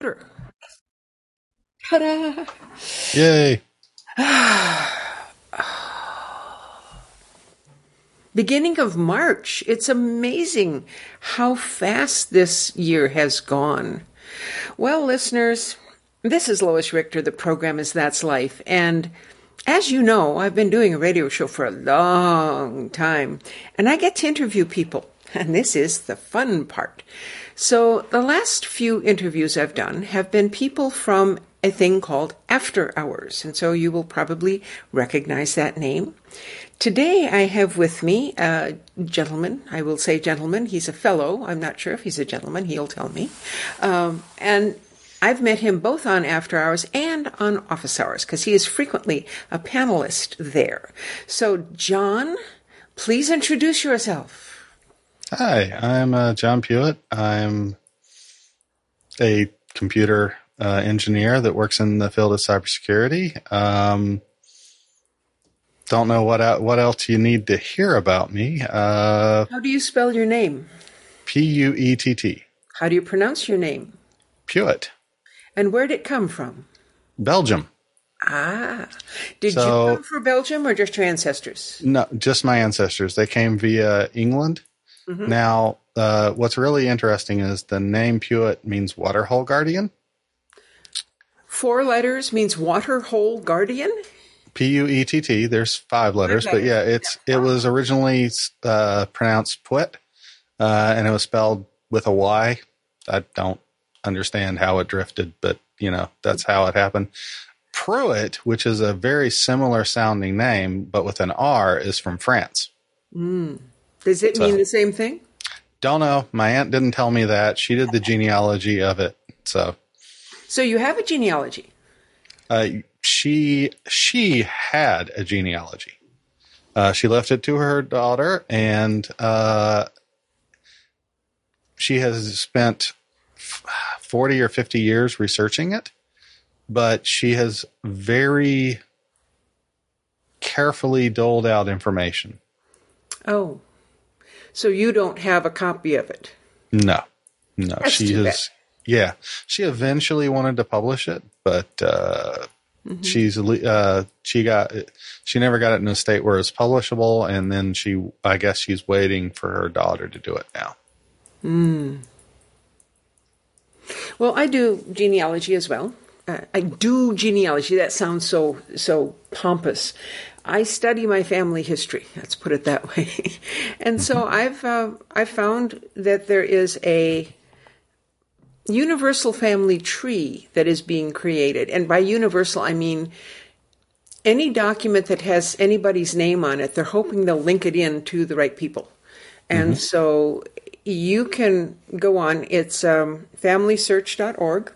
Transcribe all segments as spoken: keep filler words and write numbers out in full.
Ta-da! Yay. Beginning of March. It's amazing how fast this year has gone. Well, listeners, this is Lois Richter. The program is That's Life. And as you know, I've been doing a radio show for a long time, and I get to interview people. And this is the fun part. So the last few interviews I've done have been people from a thing called After Hours. And so you will probably recognize that name. Today I have with me a gentleman. I will say gentleman. He's a fellow. I'm not sure if he's a gentleman. He'll tell me. Um, and I've met him both on After Hours and on Office Hours because he is frequently a panelist there. So, John, please introduce yourself. Hi, I'm uh, John Pewitt. I'm a computer uh, engineer that works in the field of cybersecurity. Um, don't know what what else you need to hear about me. Uh, How do you spell your name? P U E T T. How do you pronounce your name? Pewitt. And where did it come from? Belgium. Ah. Did So, you come from Belgium or just your ancestors? No, just my ancestors. They came via England. Mm-hmm. Now, uh, what's really interesting is the name Pewitt means waterhole guardian. Four letters means waterhole guardian? P U E T T. There's five letters, but yeah, it's it was originally uh, pronounced Pwit, uh, and it was spelled with a Y. I don't understand how it drifted, but you know that's how it happened. Pruitt, which is a very similar sounding name, but with an R, is from France. Mm. Does it so, mean the same thing? Don't know. My aunt didn't tell me that. She did the genealogy of it. So, so you have a genealogy? Uh, she she had a genealogy. Uh, she left it to her daughter, and uh, she has spent forty or fifty years researching it. But she has very carefully doled out information. Oh. So you don't have a copy of it? No. No. That's she too has bad. Yeah. She eventually wanted to publish it, but uh, mm-hmm. she's uh, she got she never got it in a state where it's publishable, and then she I guess she's waiting for her daughter to do it now. Hmm. Well, I do genealogy as well. Uh, I do genealogy. That sounds so so pompous. I study my family history. Let's put it that way. And so I've uh, I found that there is a universal family tree that is being created. And by universal, I mean any document that has anybody's name on it, they're hoping they'll link it in to the right people. And mm-hmm. so you can go on. It's um, family search dot org.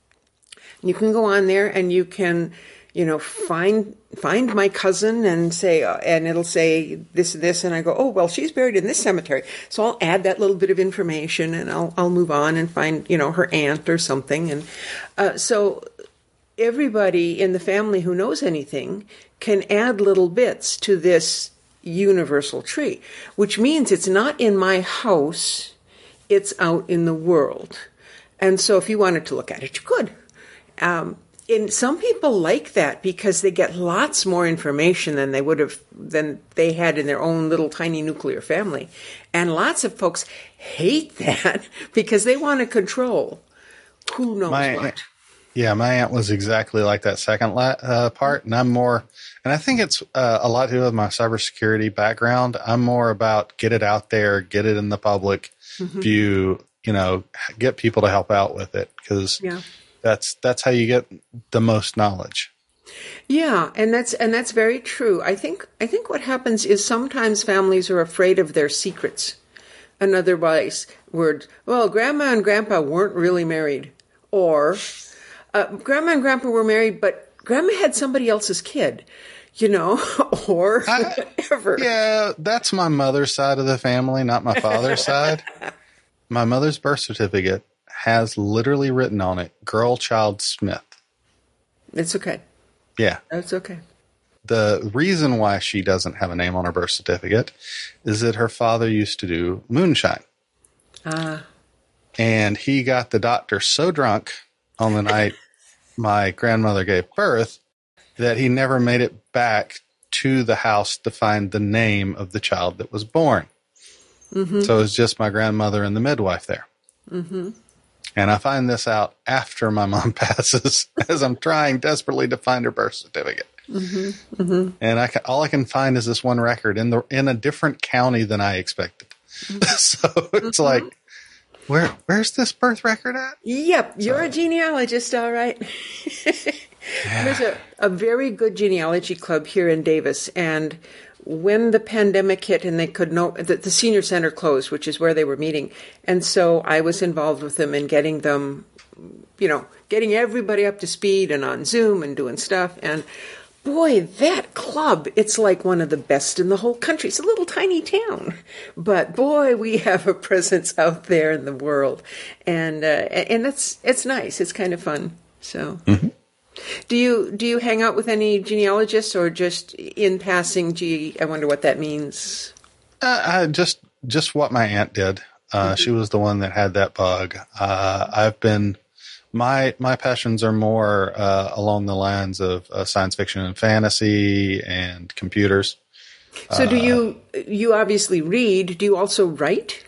You can go on there and you can, you know, find find my cousin and say, uh, and it'll say this and this, and I go, oh, well, she's buried in this cemetery. So I'll add that little bit of information, and I'll I'll move on and find, you know, her aunt or something. And uh, so everybody in the family who knows anything can add little bits to this universal tree, which means it's not in my house, it's out in the world. And so if you wanted to look at it, you could. Um, and some people like that because they get lots more information than they would have, than they had in their own little tiny nuclear family. And lots of folks hate that because they want to control who knows my, what. Yeah, my aunt was exactly like that second la- uh, part. And I'm more, and I think it's uh, a lot to do with my cybersecurity background. I'm more about get it out there, get it in the public mm-hmm. view, you know, get people to help out with it because yeah. That's that's how you get the most knowledge. Yeah, and that's and that's very true. I think I think what happens is sometimes families are afraid of their secrets. Another wise word. Well, Grandma and Grandpa weren't really married, or uh, Grandma and Grandpa were married, but Grandma had somebody else's kid. You know, or I, whatever. Yeah, that's my mother's side of the family, not my father's side. My mother's birth certificate has literally written on it, Girl Child Smith. It's okay. Yeah. That's okay. The reason why she doesn't have a name on her birth certificate is that her father used to do moonshine. Ah. And he got the doctor so drunk on the night my grandmother gave birth that he never made it back to the house to find the name of the child that was born. Mm-hmm. So it was just my grandmother and the midwife there. Mm-hmm. And I find this out after my mom passes, as I'm trying desperately to find her birth certificate. Mm-hmm. Mm-hmm. And I can, all I can find is this one record in the in a different county than I expected. Mm-hmm. So it's mm-hmm. like, where where's this birth record at? Yep, you're so. a genealogist, all right. Yeah. There's a, a very good genealogy club here in Davis, and when the pandemic hit and they could no, the, the senior center closed, which is where they were meeting, and so I was involved with them in getting them, you know, getting everybody up to speed and on Zoom and doing stuff. And boy, that club, it's like one of the best in the whole country. It's a little tiny town, but boy, we have a presence out there in the world, and uh, and that's it's nice. It's kind of fun. So. Mm-hmm. Do you do you hang out with any genealogists, or just in passing? Gee, I wonder what that means. Uh, I just just what my aunt did. Uh, mm-hmm. She was the one that had that bug. Uh, I've been my my passions are more uh, along the lines of uh, science fiction and fantasy and computers. So, do you you obviously read? Do you also write?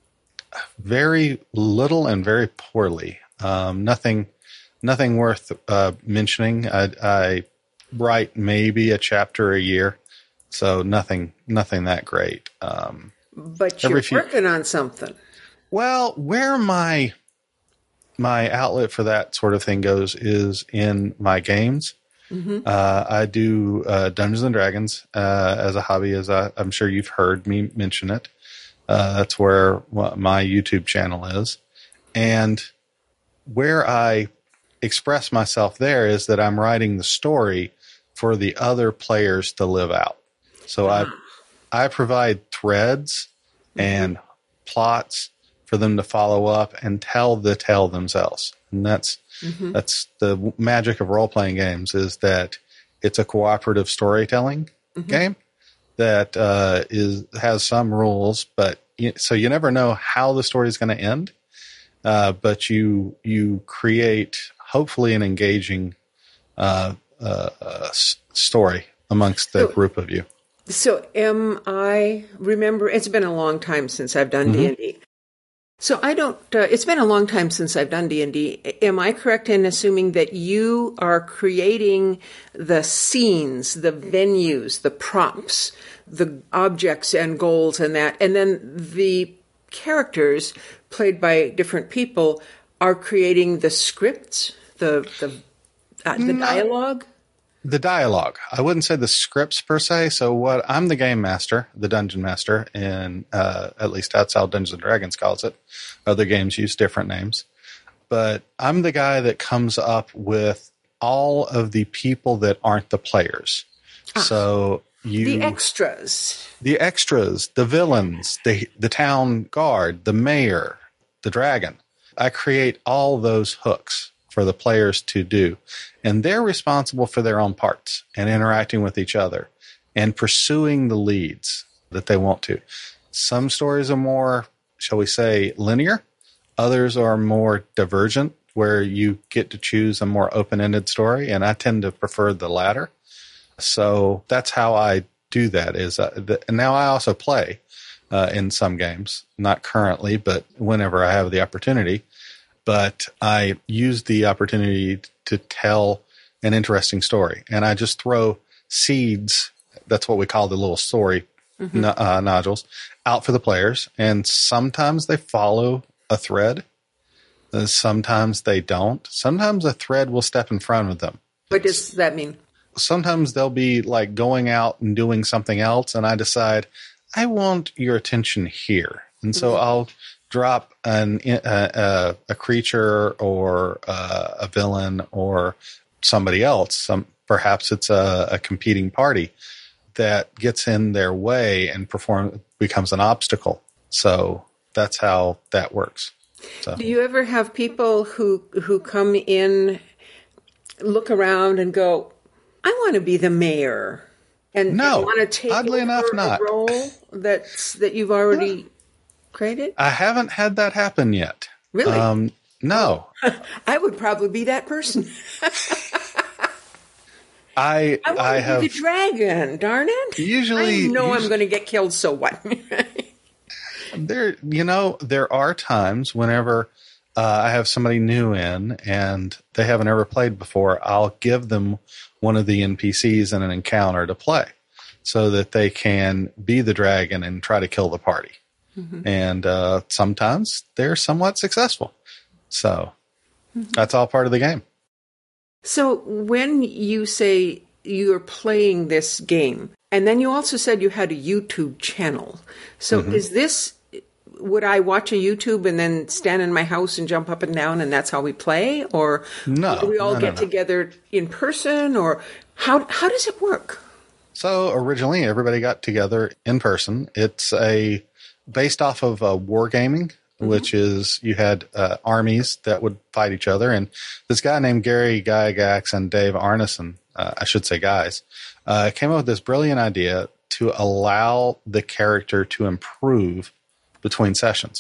Very little and very poorly. Um, nothing. Nothing worth uh, mentioning. I, I write maybe a chapter a year, so nothing, nothing that great. Um, but you're few, working on something. Well, where my my outlet for that sort of thing goes is in my games. Mm-hmm. Uh, I do uh, Dungeons and Dragons uh, as a hobby, as I, I'm sure you've heard me mention it. Uh, that's where my YouTube channel is, and where I express myself there is that I'm writing the story for the other players to live out. So I I provide threads mm-hmm. and plots for them to follow up and tell the tale themselves. And that's mm-hmm. that's the magic of role-playing games, is that it's a cooperative storytelling mm-hmm. game that uh, is has some rules, but you, so you never know how the story is going to end. Uh, but you you create hopefully an engaging uh, uh, uh, story amongst the so, group of you. So am I, remember, it's been a long time since I've done mm-hmm. D and D. So I don't, uh, it's been a long time since I've done D and D. Am I correct in assuming that you are creating the scenes, the venues, the props, the objects and goals and that, and then the characters played by different people are creating the scripts, the the uh, the no, dialogue? The dialogue. I wouldn't say the scripts per se. So what I'm the game master, the dungeon master, and uh, at least that's how Dungeons and Dragons calls it. Other games use different names. But I'm the guy that comes up with all of the people that aren't the players. Ah, so you the extras. The extras, the villains, the the town guard, the mayor, the dragon. I create all those hooks for the players to do. And they're responsible for their own parts and interacting with each other and pursuing the leads that they want to. Some stories are more, shall we say, linear. Others are more divergent, where you get to choose a more open-ended story. And I tend to prefer the latter. So that's how I do that. Is uh, the, and now I also play. Uh, in some games, not currently, but whenever I have the opportunity. But I use the opportunity to tell an interesting story. And I just throw seeds, that's what we call the little story mm-hmm. no, uh, nodules, out for the players. And sometimes they follow a thread. And sometimes they don't. Sometimes a thread will step in front of them. What does that mean? Sometimes they'll be like going out and doing something else, and I decide, I want your attention here. And so mm-hmm. I'll drop an, uh, a creature or uh, a villain or somebody else. Some, perhaps it's a, a competing party that gets in their way and perform becomes an obstacle. So that's how that works. So. Do you ever have people who who come in, look around and go, I want to be the mayor? And no, want to take oddly enough, not. a role that's, that you've already no. created? I haven't had that happen yet. Really? Um, No. I would probably be that person. I I want I to have be the dragon, darn it. usually I know usually, I'm going to get killed, so what? there you know there are times whenever uh, I have somebody new in and they haven't ever played before, I'll give them one of the N P Cs in an encounter to play so that they can be the dragon and try to kill the party. Mm-hmm. And uh, sometimes they're somewhat successful. So mm-hmm. that's all part of the game. So when you say you're playing this game, and then you also said you had a YouTube channel. So mm-hmm. is this, would I watch a YouTube and then stand in my house and jump up and down and that's how we play? Or no, do we all no, get no, no. together in person? Or how how does it work? So originally everybody got together in person. It's a based off of uh, wargaming. Mm-hmm. Which is you had uh, armies that would fight each other. And this guy named Gary Gygax and Dave Arneson, uh, I should say guys, uh, came up with this brilliant idea to allow the character to improve between sessions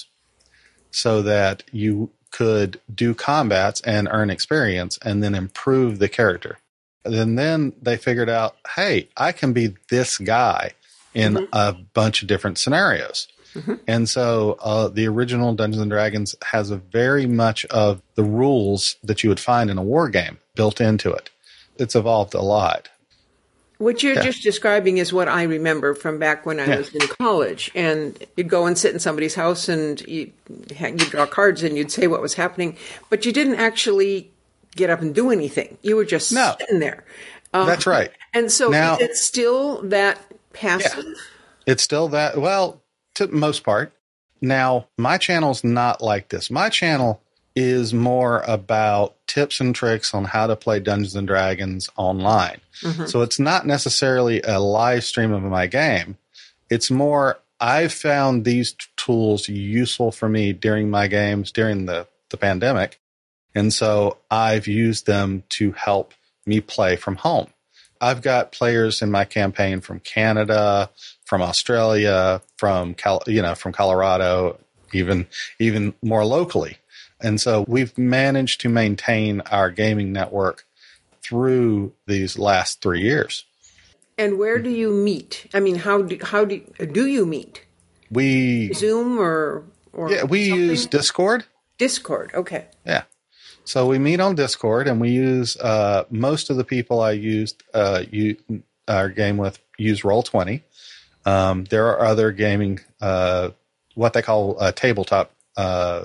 so that you could do combats and earn experience and then improve the character. And then they figured out, hey, I can be this guy in mm-hmm. a bunch of different scenarios. Mm-hmm. And so uh, the original Dungeons and Dragons has a very much of the rules that you would find in a war game built into it. It's evolved a lot. What you're yeah. just describing is what I remember from back when I yeah. was in college. And you'd go and sit in somebody's house and you, you'd draw cards and you'd say what was happening. But you didn't actually get up and do anything. You were just no. sitting there. Um, That's right. And so now, is it still that passive? Yeah. It's still that, well... to the most part. Now, my channel's not like this. My channel is more about tips and tricks on how to play Dungeons and Dragons online. Mm-hmm. So it's not necessarily a live stream of my game. It's more, I've found these t- tools useful for me during my games, during the, the pandemic. And so I've used them to help me play from home. I've got players in my campaign from Canada, from Australia, from Cal- you know, from Colorado, even even more locally. And so we've managed to maintain our gaming network through these last three years. And where do you meet? I mean, how do how do do you meet? We Zoom or or yeah, we something? use Discord. Discord, okay. Yeah. So we meet on Discord, and we use uh, most of the people I used uh, you, our game with use Roll twenty. Um, there are other gaming, uh, what they call uh, tabletop, uh,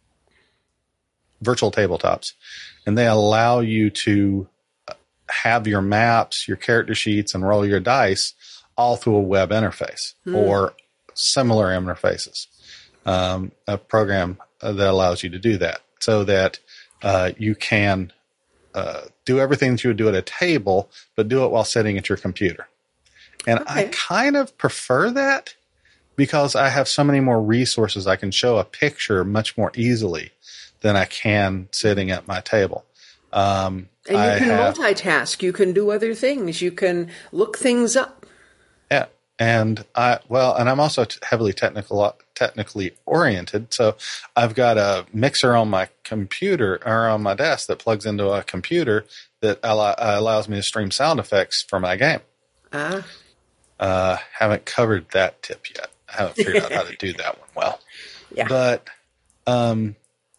virtual tabletops, and they allow you to have your maps, your character sheets, and roll your dice all through a web interface hmm. or similar interfaces. Um, a program that allows you to do that, so that uh, you can uh, do everything that you would do at a table, but do it while sitting at your computer. And okay. I kind of prefer that because I have so many more resources. I can show a picture much more easily than I can sitting at my table. Um, and you I can have, multitask. You can do other things. You can look things up. Yeah. And I, well, and I'm also t- heavily technical, technically oriented. So I've got a mixer on my computer or on my desk that plugs into a computer that allow, allows me to stream sound effects for my game. Ah. Uh, haven't covered that tip yet. I haven't figured out how to do that one well. Yeah. But, um,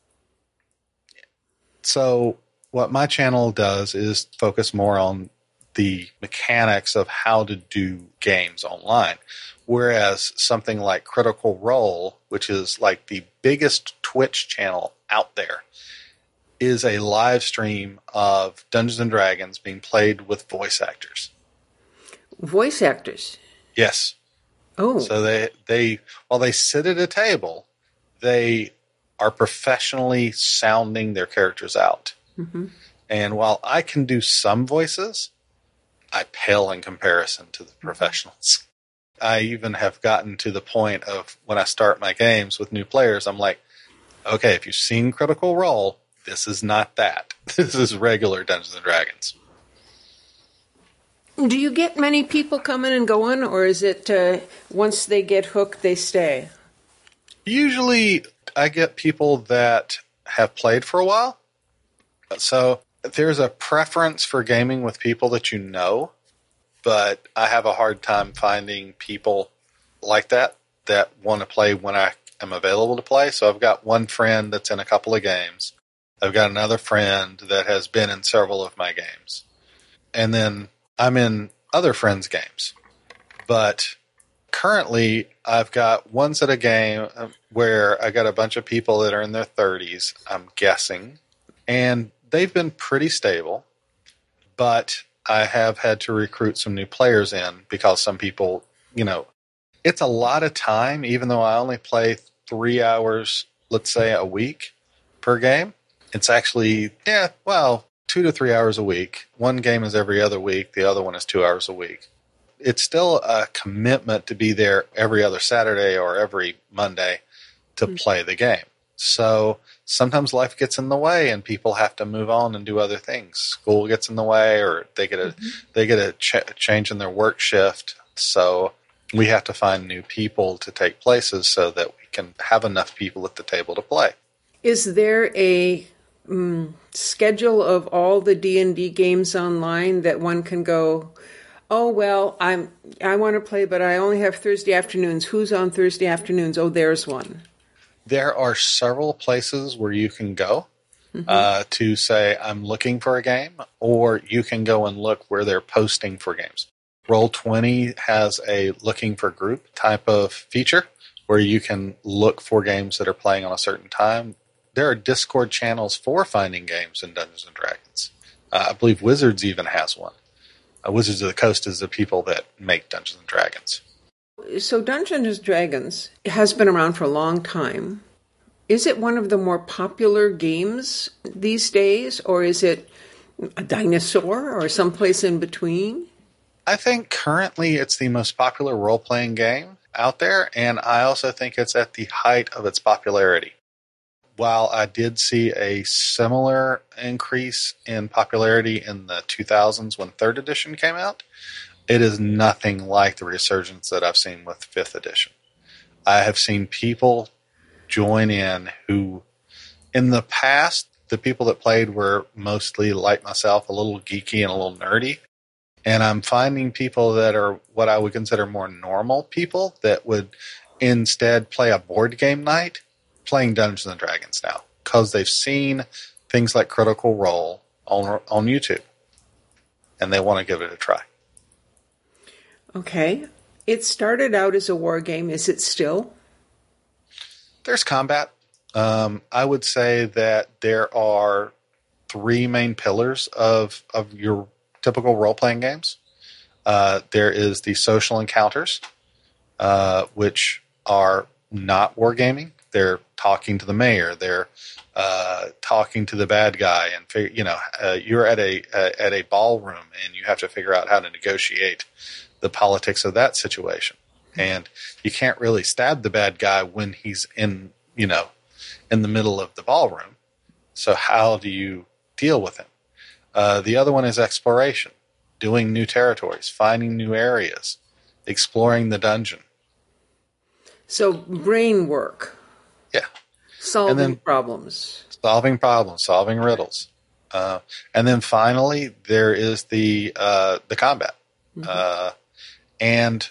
so what my channel does is focus more on the mechanics of how to do games online. Whereas something like Critical Role, which is like the biggest Twitch channel out there, is a live stream of Dungeons and Dragons being played with voice actors. Voice actors? Yes. Oh. So they, they while they sit at a table, they are professionally sounding their characters out. Mm-hmm. And while I can do some voices, I pale in comparison to the professionals. I even have gotten to the point of when I start my games with new players, I'm like, okay, if you've seen Critical Role, this is not that. This is regular Dungeons and Dragons. Do you get many people coming and going, or is it uh, once they get hooked, they stay? Usually I get people that have played for a while. So there's a preference for gaming with people that you know, but I have a hard time finding people like that that want to play when I am available to play. So I've got one friend that's in a couple of games. I've got another friend that has been in several of my games. And then I'm in other friends' games. But currently, I've got one set of game where I got a bunch of people that are in their thirties, I'm guessing. And they've been pretty stable. But I have had to recruit some new players in because some people, you know, it's a lot of time, even though I only play three hours, let's say, a week per game. It's actually, yeah, well, two to three hours a week. One game is every other week. The other one is two hours a week. It's still a commitment to be there every other Saturday or every Monday to mm-hmm. play the game. So sometimes life gets in the way and people have to move on and do other things. School gets in the way, or they get a mm-hmm. they get a ch- change in their work shift. So we have to find new people to take places so that we can have enough people at the table to play. Is there a um, schedule of all the D and D games online that one can go, oh, well, I'm, I want to play, but I only have Thursday afternoons. Who's on Thursday afternoons? Oh, there's one. There are several places where you can go mm-hmm. uh, to say, I'm looking for a game, or you can go and look where they're posting for games. Roll twenty has a looking for group type of feature where you can look for games that are playing on a certain time. There are Discord channels for finding games in Dungeons and Dragons. Uh, I believe Wizards even has one. Uh, Wizards of the Coast is the people that make Dungeons and Dragons. So Dungeons and Dragons has been around for a long time. Is it one of the more popular games these days, or is it a dinosaur or someplace in between? I think currently it's the most popular role-playing game out there, and I also think it's at the height of its popularity. While I did see a similar increase in popularity in the two thousands when third edition came out, it is nothing like the resurgence that I've seen with fifth edition. I have seen people join in who, in the past, the people that played were mostly, like myself, a little geeky and a little nerdy. And I'm finding people that are what I would consider more normal people that would instead play a board game night playing Dungeons and Dragons now because they've seen things like Critical Role on on YouTube and they want to give it a try. Okay. It started out as a war game. Is it still? There's combat. Um, I would say that there are three main pillars of, of your typical role-playing games. Uh, there is the social encounters, uh, which are not wargaming. They're talking to the mayor. They're uh, talking to the bad guy, and fig- you know, uh, you're at a uh, at a ballroom, and you have to figure out how to negotiate the politics of that situation. And you can't really stab the bad guy when he's in, you know, in the middle of the ballroom. So how do you deal with him? Uh, the other one is exploration, doing new territories, finding new areas, exploring the dungeon. So brain work. Yeah. Solving then, problems. Solving problems, solving riddles. Uh, and then finally, there is the uh, the combat. Mm-hmm. Uh, and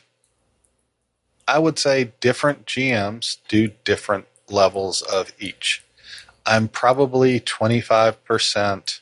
I would say different G Ms do different levels of each. I'm probably twenty-five percent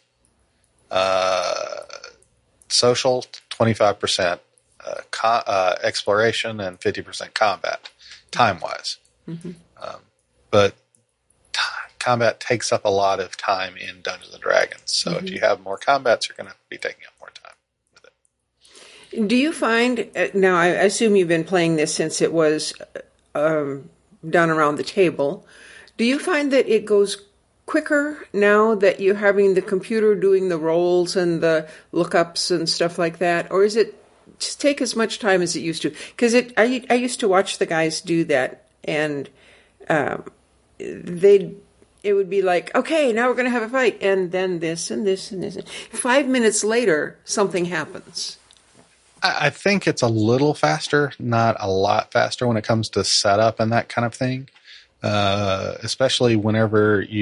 uh, social, twenty-five percent uh, co- uh, exploration, and fifty percent combat, time-wise. Mm-hmm. Um, but t- combat takes up a lot of time in Dungeons and Dragons. So mm-hmm. if you have more combats, you're going to be taking up more time with it. Do you find, now I assume you've been playing this since it was um, done around the table, do you find that it goes quicker now that you're having the computer doing the rolls and the lookups and stuff like that? Or is it just take as much time as it used to? Because it, I, I used to watch the guys do that, and um, they'd it would be like, okay, now we're going to have a fight, and then this and this and this. Five minutes later, something happens. I think it's a little faster, not a lot faster when it comes to setup and that kind of thing. Uh, especially whenever you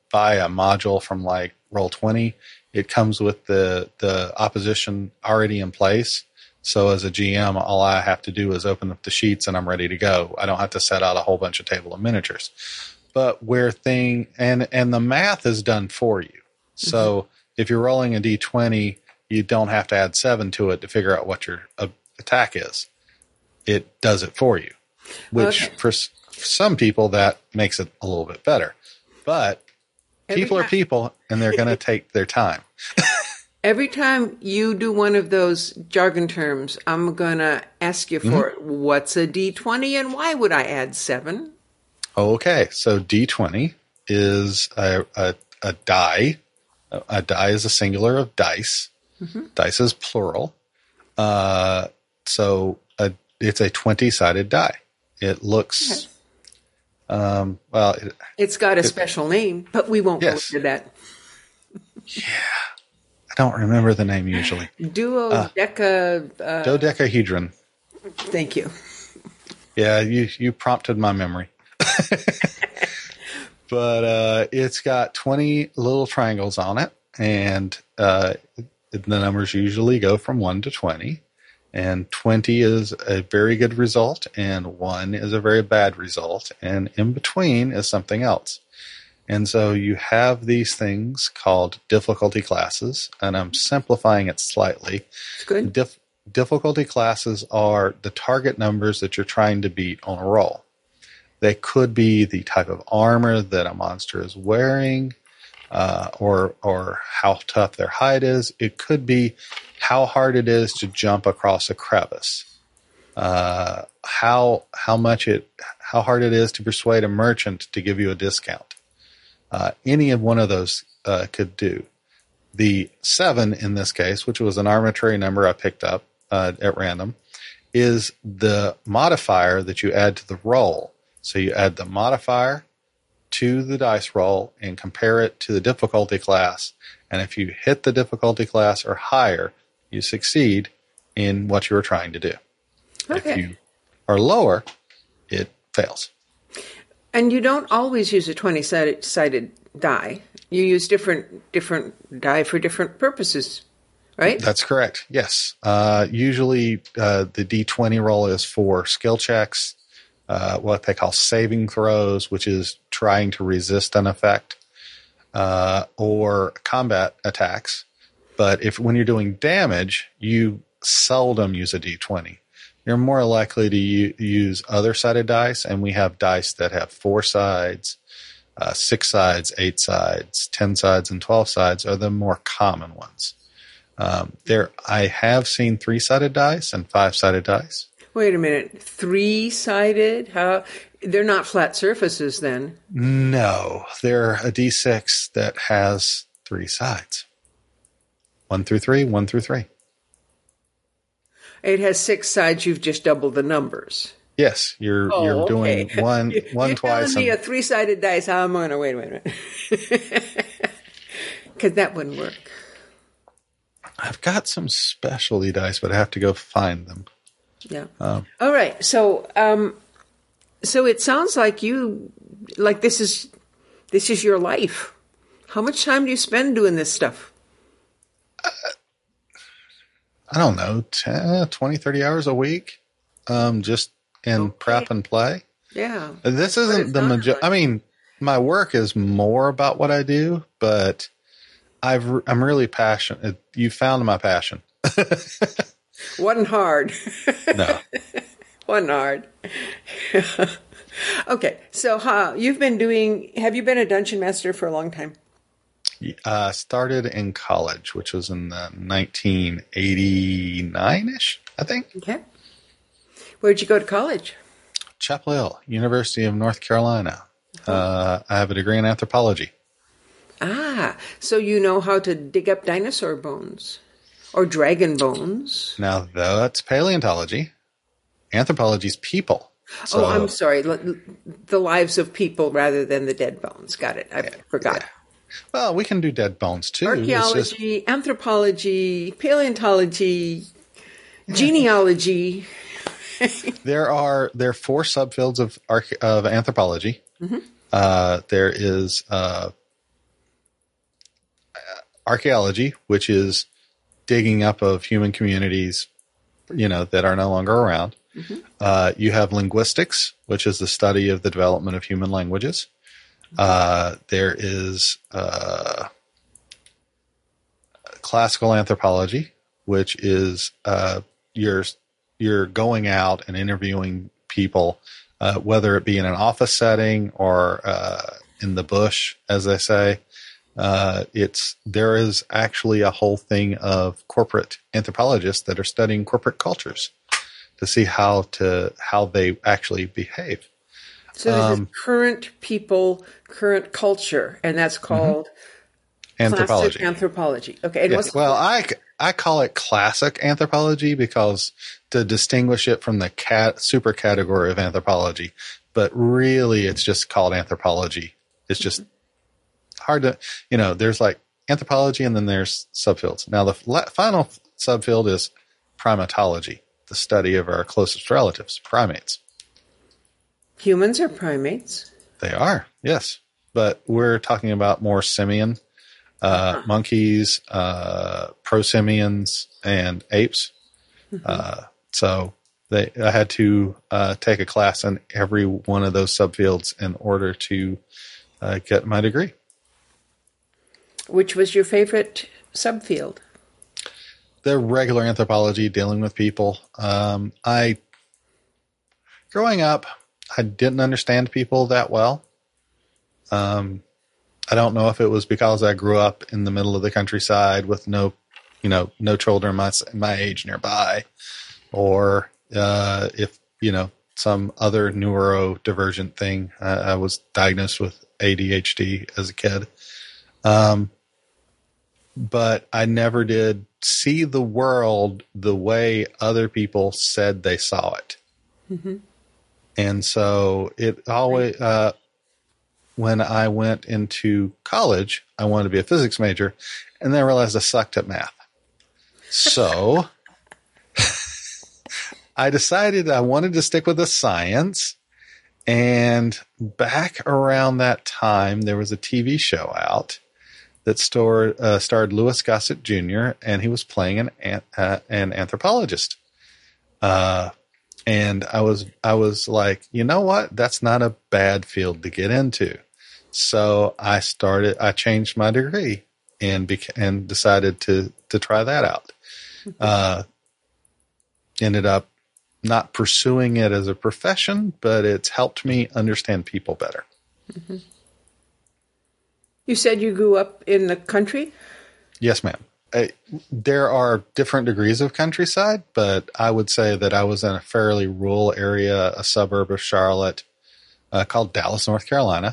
buy a module from like Roll twenty, it comes with the, the opposition already in place. So as a G M, all I have to do is open up the sheets and I'm ready to go. I don't have to set out a whole bunch of table of miniatures. But where thing and and the math is done for you. So mm-hmm. if you're rolling a D twenty, you don't have to add seven to it to figure out what your uh, attack is. It does it for you, which okay. for, s- for some people that makes it a little bit better. But Every people time. are people, and they're going to take their time. Every time you do one of those jargon terms, I'm going to ask you for mm-hmm. it. What's a D twenty and why would I add seven? Okay, so D twenty is a, a, a die. A die is a singular of dice. Mm-hmm. Dice is plural. Uh, so a, it's a twenty-sided die. It looks, okay. um, well... It, it's got a it, special name, but we won't yes. go into that. Yeah. I don't remember the name usually. Duodeca... Uh, uh, dodecahedron. Thank you. Yeah, you, you prompted my memory. But uh, it's got twenty little triangles on it, and uh, the numbers usually go from one to twenty. And twenty is a very good result, and one is a very bad result, and in between is something else. And so you have these things called difficulty classes, and I'm simplifying it slightly. Good. Dif- difficulty classes are the target numbers that you're trying to beat on a roll. They could be the type of armor that a monster is wearing, uh, or or how tough their hide is. It could be how hard it is to jump across a crevice, uh, how how much it how hard it is to persuade a merchant to give you a discount. Uh, any of one of those uh, could do. The seven in this case, which was an arbitrary number I picked up uh, at random, is the modifier that you add to the roll. So you add the modifier to the dice roll and compare it to the difficulty class. And if you hit the difficulty class or higher, you succeed in what you were trying to do. Okay. If you are lower, it fails. And you don't always use a twenty-sided die. You use different different die for different purposes, right? That's correct, yes. Uh, usually uh, the D twenty roll is for skill checks, Uh, what they call saving throws, which is trying to resist an effect, uh, or combat attacks. But if when you're doing damage, you seldom use a D twenty. You're more likely to u- use other sided dice, and we have dice that have four sides, uh, six sides, eight sides, ten sides, and twelve sides are the more common ones. Um, there, I have seen three sided dice and five sided dice. Wait a minute. Three-sided? How? They're not flat surfaces then. No. They're a D six that has three sides. One through three, one through three. It has six sides. You've just doubled the numbers. Yes. You're oh, you're doing okay. one one you're twice. You're telling me a three-sided dice. How am I going to wait a minute? Because that wouldn't work. I've got some specialty dice, but I have to go find them. Yeah. Um, All right. So, um, so it sounds like you, like this is, this is your life. How much time do you spend doing this stuff? Uh, I don't know, ten, twenty, thirty hours a week. Um, just in okay. prep and play. Yeah. This isn't the major, like. I mean, my work is more about what I do, but I've, I'm really passionate. You found my passion. Wasn't hard. No. Wasn't hard. Okay, so uh, you've been doing, have you been a dungeon master for a long time? Uh, started in college, which was in the nineteen eighty-nine-ish, I think. Okay. Where'd you go to college? Chapel Hill, University of North Carolina. Oh. Uh, I have a degree in anthropology. Ah, so you know how to dig up dinosaur bones. Or dragon bones. Now, that's paleontology. Anthropology's people. So, oh, I'm sorry. The lives of people rather than the dead bones. Got it. I yeah, forgot. Yeah. Well, we can do dead bones, too. Archaeology, just... anthropology, paleontology, genealogy. there are there are four subfields of, arche- of anthropology. Mm-hmm. Uh, there is uh, archaeology, which is digging up of human communities, you know, that are no longer around. Mm-hmm. Uh, you have linguistics, which is the study of the development of human languages. Uh, there is uh, classical anthropology, which is uh, you're you're going out and interviewing people, uh, whether it be in an office setting or uh, in the bush, as they say. Uh, it's there is actually a whole thing of corporate anthropologists that are studying corporate cultures to see how to how they actually behave. So this um, is current people, current culture, and that's called mm-hmm. anthropology. Anthropology. Okay. And yeah. what's well, I, I call it classic anthropology because to distinguish it from the cat super category of anthropology, but really it's just called anthropology. It's just mm-hmm. hard to, you know, there's like anthropology and then there's subfields. Now the final subfield is primatology, the study of our closest relatives, primates. Humans are primates. They are, yes. But we're talking about more simian, uh, uh-huh. monkeys, uh, prosimians, and apes. Mm-hmm. Uh, so they, I had to uh, take a class in every one of those subfields in order to uh, get my degree. Which was your favorite subfield? The regular anthropology, dealing with people. Um, I, growing up, I didn't understand people that well. Um, I don't know if it was because I grew up in the middle of the countryside with no, you know, no children my my age nearby, or uh, if you know some other neurodivergent thing. Uh, I was diagnosed with A D H D as a kid, um, but I never did see the world the way other people said they saw it. Mm-hmm. And so it always, uh, when I went into college, I wanted to be a physics major, and then I realized I sucked at math. So I decided I wanted to stick with the science. And back around that time, there was a T V show out that starred, uh, starred Louis Gossett Junior, and he was playing an, uh, an anthropologist. Uh, And I was, I was like, you know what? That's not a bad field to get into. So I started, I changed my degree and beca- and decided to, to try that out. Uh, ended up not pursuing it as a profession, but it's helped me understand people better. Mm-hmm. You said you grew up in the country? Yes, ma'am. I, there are different degrees of countryside, but I would say that I was in a fairly rural area, a suburb of Charlotte, uh, called Dallas, North Carolina.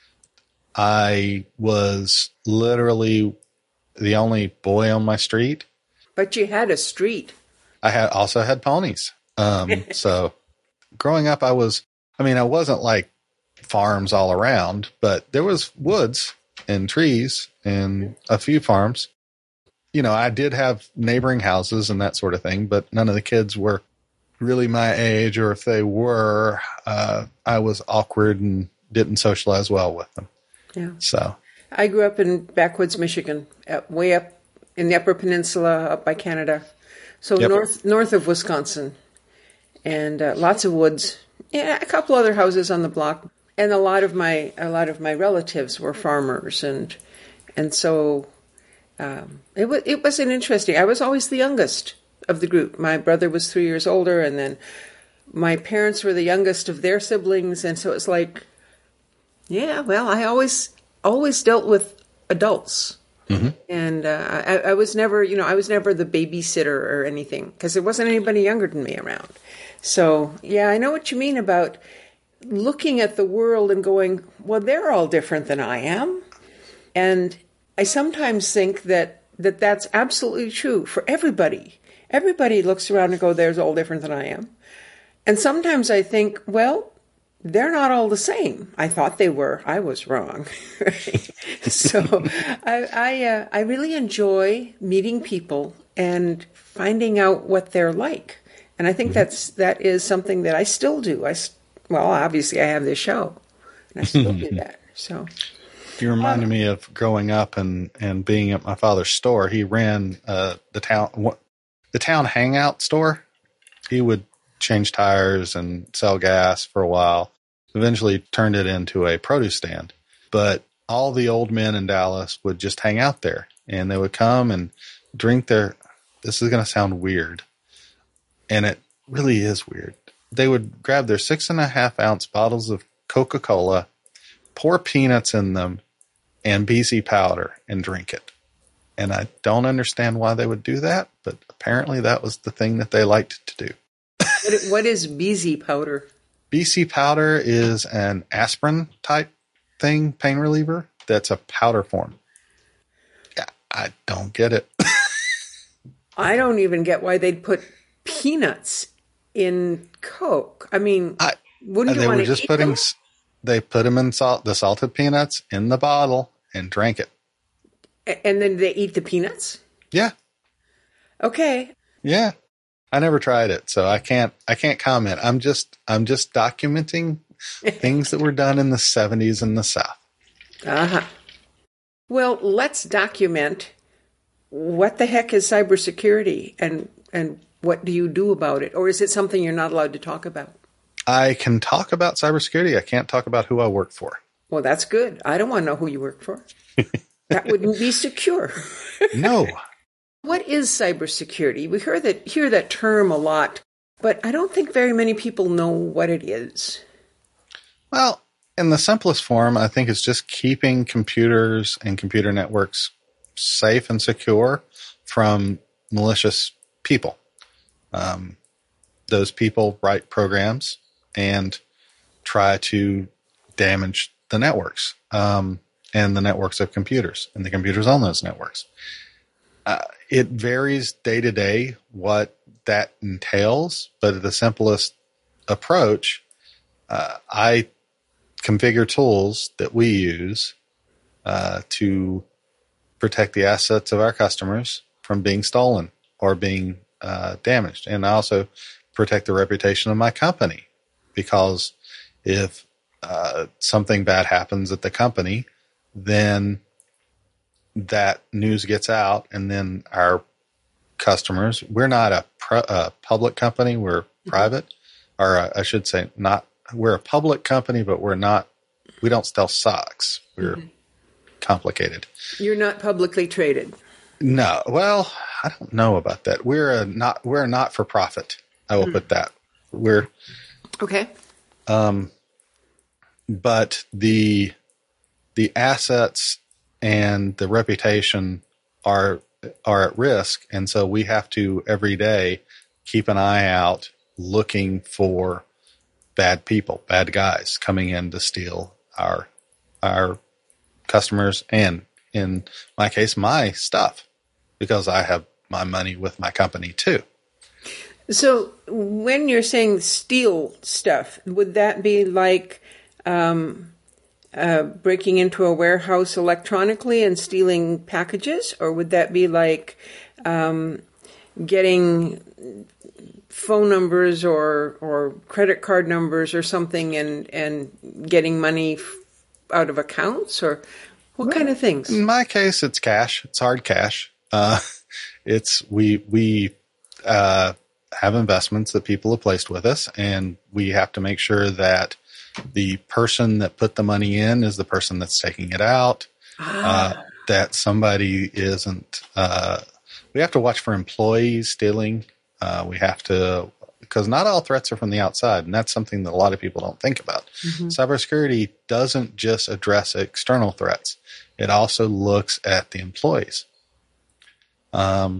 I was literally the only boy on my street. But you had a street. I had also had ponies. Um, so growing up, I was, I mean, I wasn't like farms all around, but there was woods and trees and a few farms. You know, I did have neighboring houses and that sort of thing, but none of the kids were really my age, or if they were, uh, I was awkward and didn't socialize well with them. Yeah. So I grew up in backwoods Michigan, at, way up in the Upper Peninsula, up by Canada. So yep. north north of Wisconsin, and uh, lots of woods. Yeah, a couple other houses on the block, and a lot of my a lot of my relatives were farmers, and and so. Um, it was it was an interesting. I was always the youngest of the group. My brother was three years older, and then my parents were the youngest of their siblings, and so it's like, yeah, well, I always always dealt with adults, mm-hmm. and uh, I, I was never, you know, I was never the babysitter or anything because there wasn't anybody younger than me around. So yeah, I know what you mean about looking at the world and going, well, they're all different than I am, and I sometimes think that, that that's absolutely true for everybody. Everybody looks around and goes, they're all different than I am. And sometimes I think, well, they're not all the same. I thought they were. I was wrong. So I I, uh, I really enjoy meeting people and finding out what they're like. And I think mm-hmm. that's that is something that I still do. I well, obviously I have this show, and I still do that. So. You reminded Um, me of growing up and, and being at my father's store. He ran uh, the town the town hangout store. He would change tires and sell gas for a while. Eventually turned it into a produce stand. But all the old men in Dallas would just hang out there. And they would come and drink their, this is going to sound weird. And it really is weird. They would grab their six and a half ounce bottles of Coca-Cola, pour peanuts in them, and B Z powder and drink it. And I don't understand why they would do that, but apparently that was the thing that they liked to do. What, what is B Z powder? B Z powder is an aspirin type thing, pain reliever, that's a powder form. Yeah, I don't get it. I don't even get why they'd put peanuts in Coke. I mean, I, wouldn't you want to just eat putting, them? They put them in salt, the salted peanuts in the bottle and drank it. And then they eat the peanuts? Yeah. Okay. Yeah. I never tried it, so I can't I can't comment. I'm just I'm just documenting things that were done in the seventies in the South. Uh-huh. Well, let's document what the heck is cybersecurity and and what do you do about it? Or is it something you're not allowed to talk about? I can talk about cybersecurity. I can't talk about who I work for. Well, that's good. I don't want to know who you work for. That wouldn't be secure. No. What is cybersecurity? We hear that hear that term a lot, but I don't think very many people know what it is. Well, in the simplest form, I think it's just keeping computers and computer networks safe and secure from malicious people. Um, those people write programs and try to damage the networks um, and the networks of computers and the computers on those networks. Uh, it varies day to day what that entails, but the simplest approach, uh, I configure tools that we use uh, to protect the assets of our customers from being stolen or being uh, damaged. And I also protect the reputation of my company, because if uh, something bad happens at the company, then that news gets out, and then our customers, we're not a, pro, a public company, we're private, or uh, I should say not, we're a public company, but we're not, we don't sell socks. We're mm-hmm. complicated. You're not publicly traded. No. Well, I don't know about that. We're a not, we're a not for profit. I will mm-hmm. put that. We're okay. Um, but the, the assets and the reputation are are at risk, and so we have to every day keep an eye out looking for bad people, bad guys coming in to steal our our customers and, in my case, my stuff, because I have my money with my company too. So when you're saying steal stuff, would that be like um Uh, breaking into a warehouse electronically and stealing packages? Or would that be like um, getting phone numbers or or credit card numbers or something and, and getting money f- out of accounts? Or what well, kind of things? In my case, it's cash. It's hard cash. Uh, it's we we uh, have investments that people have placed with us, and we have to make sure that the person that put the money in is the person that's taking it out, ah. uh, that somebody isn't, uh, we have to watch for employees stealing. Uh, we have to, because not all threats are from the outside, and that's something that a lot of people don't think about. Mm-hmm. Cybersecurity doesn't just address external threats. It also looks at the employees. Um,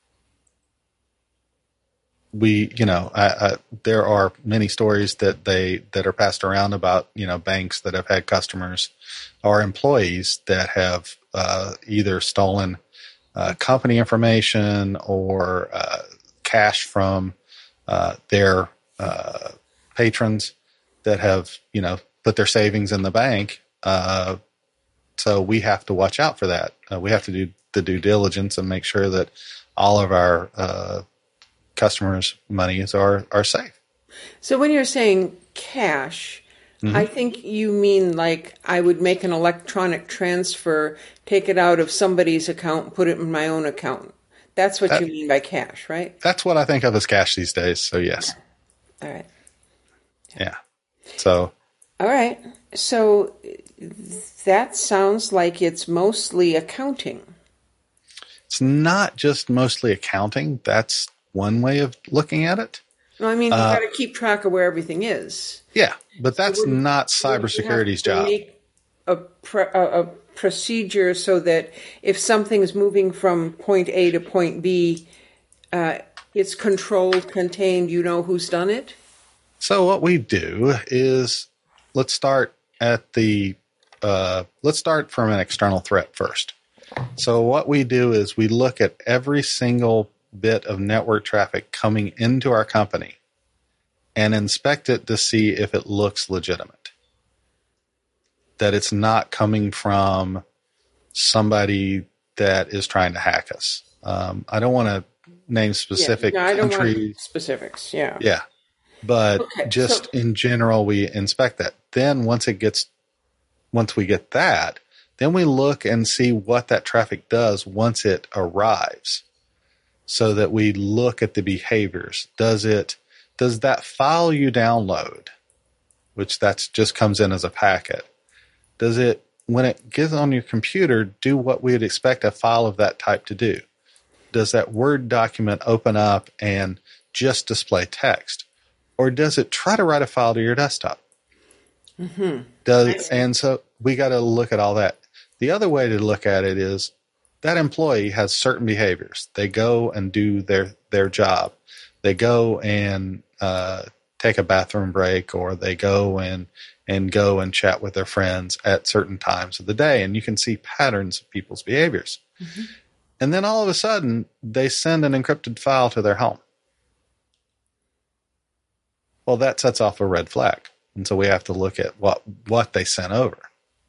We, you know, I, I, there are many stories that they that are passed around about, you know, banks that have had customers or employees that have uh, either stolen uh, company information or uh, cash from uh, their uh, patrons that have, you know, put their savings in the bank. Uh, so we have to watch out for that. Uh, we have to do the due diligence and make sure that all of our uh, customers' monies are, are safe. So when you're saying cash, Mm-hmm. I think you mean like I would make an electronic transfer, take it out of somebody's account, put it in my own account. That's what that, you mean by cash, right? That's what I think of as cash these days. So yes. All right. Yeah. So. All right. So that sounds like it's mostly accounting. It's not just mostly accounting. That's one way of looking at it. No, I mean, you've uh, got to keep track of where everything is. Yeah, but that's so not cybersecurity's job. Make a, pre- a, a procedure so that if something's moving from point A to point B, uh, it's controlled, contained, you know who's done it? So what we do is let's start at the uh, let's start from an external threat first. So what we do is we look at every single bit of network traffic coming into our company and inspect it to see if it looks legitimate. That it's not coming from somebody that is trying to hack us. Um, I don't want to name specific yeah, no, I don't countries. Want specifics, yeah. Yeah. But okay, just so- in general, we inspect that. Then once it gets, once we get that, then we look and see what that traffic does once it arrives, so that we look at the behaviors. Does it, does that file you download, which that's just comes in as a packet, does it, when it gets on your computer, do what we'd expect a file of that type to do? Does that Word document open up and just display text? Or does it try to write a file to your desktop? Mm-hmm. Does, and so we got to look at all that. The other way to look at it is that employee has certain behaviors. They go and do their, their job. They go and uh, take a bathroom break, or they go and, and go and chat with their friends at certain times of the day. And you can see patterns of people's behaviors. Mm-hmm. And then all of a sudden, they send an encrypted file to their home. Well, that sets off a red flag. And so we have to look at what, what they sent over.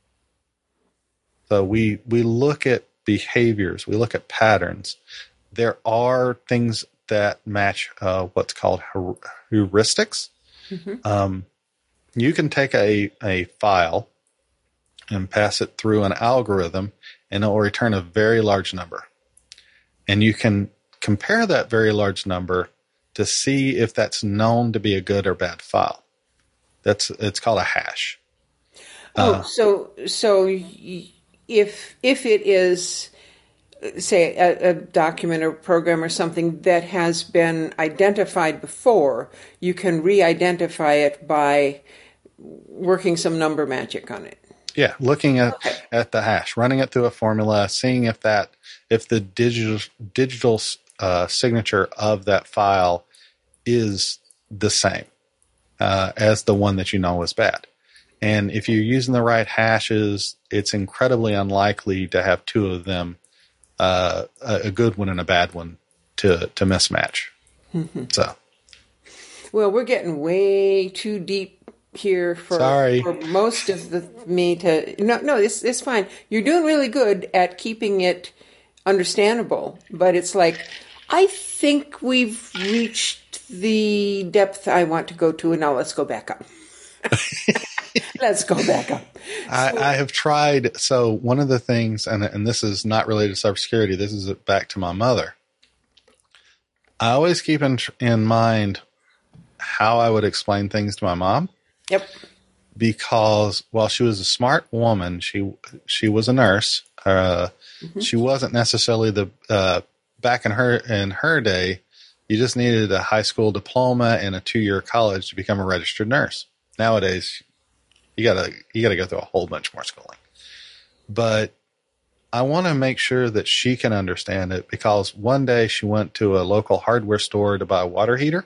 So we, we look at behaviors. We look at patterns. There are things that match uh, what's called heuristics. Mm-hmm. Um, you can take a, a file and pass it through an algorithm, and it will return a very large number. And you can compare that very large number to see if that's known to be a good or bad file. That's it's called a hash. Oh, uh, so so if if it is, say, a, a document or program or something that has been identified before, you can re-identify it by working some number magic on it. Yeah, looking at okay. at the hash, running it through a formula, seeing if that if the digital digital uh, signature of that file is the same uh, as the one that you know is bad. And if you're using the right hashes, it's incredibly unlikely to have two of them, uh, a good one and a bad one, to to mismatch. Mm-hmm. So, well, we're getting way too deep here for, Sorry. for most of the me to no no it's it's fine. You're doing really good at keeping it understandable, but it's like I think we've reached the depth I want to go to, and now let's go back up. Let's go back up. I, I have tried. So one of the things, and, and this is not related to cybersecurity, this is back to my mother. I always keep in, in mind how I would explain things to my mom. Yep. Because while she was a smart woman, she she was a nurse. Uh, mm-hmm. She wasn't necessarily the uh, back in her in her day. You just needed a high school diploma and a two year college to become a registered nurse. Nowadays, you gotta you gotta go through a whole bunch more schooling. But I want to make sure that she can understand it, because one day she went to a local hardware store to buy a water heater,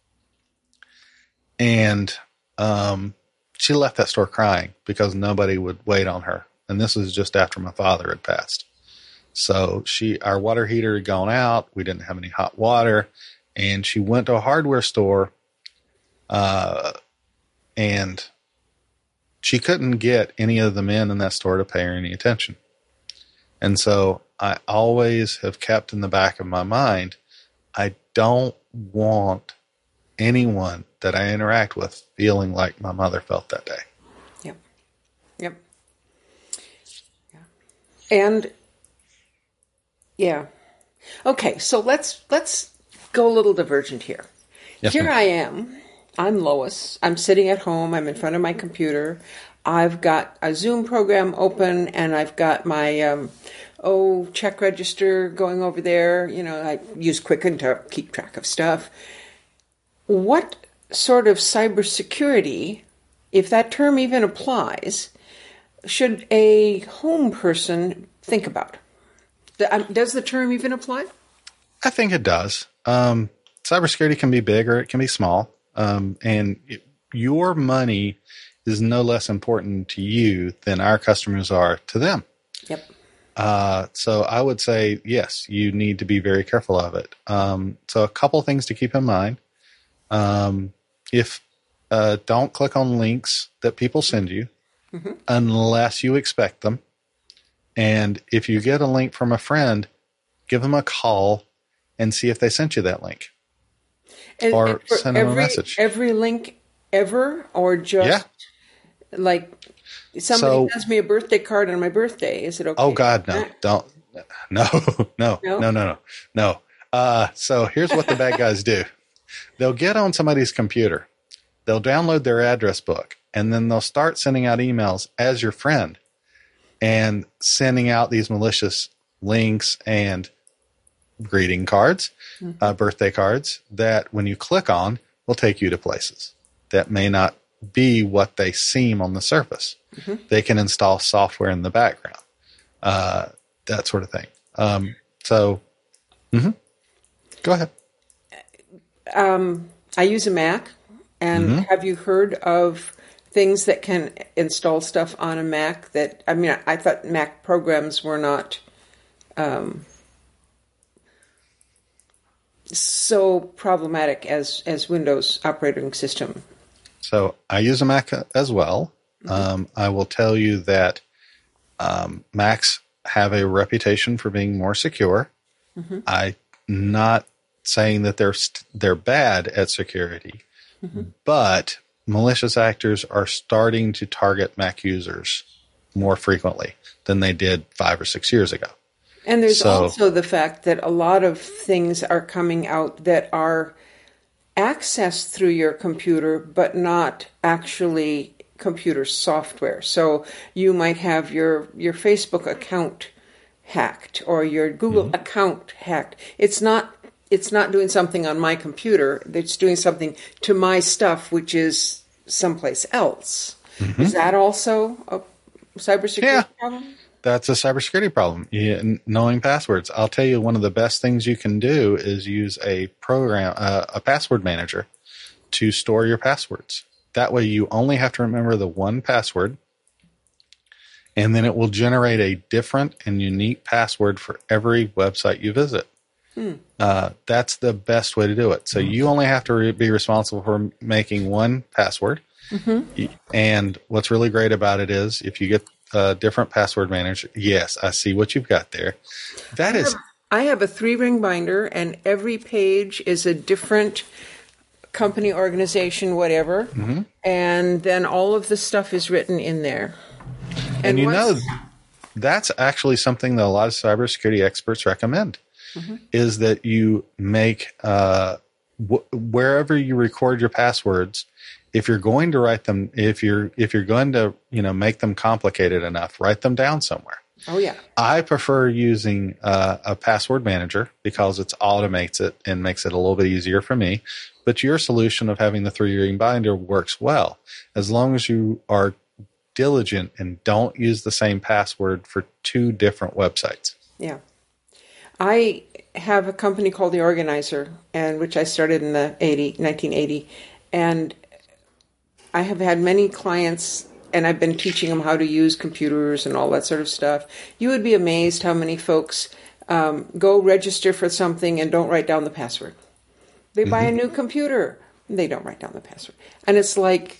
and um, she left that store crying because nobody would wait on her. And this was just after my father had passed. So she, our water heater had gone out. We didn't have any hot water, and she went to a hardware store, uh, and she couldn't get any of the men in that store to pay her any attention. And so I always have kept in the back of my mind, I don't want anyone that I interact with feeling like my mother felt that day. And yeah. Okay, so let's let's go a little divergent here. Yes, here ma'am. I am. I'm Lois. I'm sitting at home. I'm in front of my computer. I've got a Zoom program open, and I've got my um, oh check register going over there. You know, I use Quicken to keep track of stuff. What sort of cybersecurity, if that term even applies, should a home person think about? Does the term even apply? I think it does. Um, cybersecurity can be big or it can be small. Um, and it, your money is no less important to you than our customers are to them. Yep. Uh, so I would say, yes, you need to be very careful of it. Um, so a couple things to keep in mind. Um, if uh, don't click on links that people send you mm-hmm. unless you expect them. And if you get a link from a friend, give them a call and see if they sent you that link. And, or and send them every, a message. Every link ever, or just yeah. like somebody so, sends me a birthday card on my birthday. Is it okay? Oh God, no, don't. No, no, no, no, no, no. no. Uh, so here's what the bad guys do. They'll get on somebody's computer. They'll download their address book, and then they'll start sending out emails as your friend and sending out these malicious links and greeting cards, mm-hmm. uh, birthday cards that when you click on will take you to places that may not be what they seem on the surface. Mm-hmm. They can install software in the background, uh, that sort of thing. Um, so, mm-hmm. Go ahead. Um, I use a Mac, and mm-hmm. have you heard of things that can install stuff on a Mac that, I mean, I, I thought Mac programs were not um, so problematic as, as Windows operating system. So I use a Mac as well. Mm-hmm. Um, I will tell you that um, Macs have a reputation for being more secure. Mm-hmm. I'm not saying that they're st- they're bad at security, mm-hmm. but malicious actors are starting to target Mac users more frequently than they did five or six years ago. And there's so, also the fact that a lot of things are coming out that are accessed through your computer, but not actually computer software. So you might have your, your Facebook account hacked or your Google mm-hmm. account hacked. It's not It's not doing something on my computer. It's doing something to my stuff, which is someplace else. Mm-hmm. Is that also a cybersecurity yeah, problem? That's a cybersecurity problem. Yeah, knowing passwords. I'll tell you, one of the best things you can do is use a program, uh, a password manager, to store your passwords. That way, you only have to remember the one password, and then it will generate a different and unique password for every website you visit. Hmm. Uh, that's the best way to do it. So you only have to re- be responsible for making one password. Mm-hmm. And what's really great about it is if you get a different password manager, yes, I see what you've got there. That I is. Have, I have a three ring binder, and every page is a different company, organization, whatever. Mm-hmm. And then all of the stuff is written in there. And, and you know, that's actually something that a lot of cybersecurity experts recommend. Mm-hmm. Is that you make uh, wh- wherever you record your passwords, if you're going to write them, if you're if you're going to you know make them complicated enough, write them down somewhere. Oh yeah. I prefer using uh, a password manager because it automates it and makes it a little bit easier for me. But your solution of having the three-ring binder works well as long as you are diligent and don't use the same password for two different websites. Yeah. I have a company called The Organizer, and which I started in the nineteen eighty, and I have had many clients, and I've been teaching them how to use computers and all that sort of stuff. You would be amazed how many folks um, go register for something and don't write down the password. They mm-hmm. buy a new computer, and they don't write down the password. And it's like,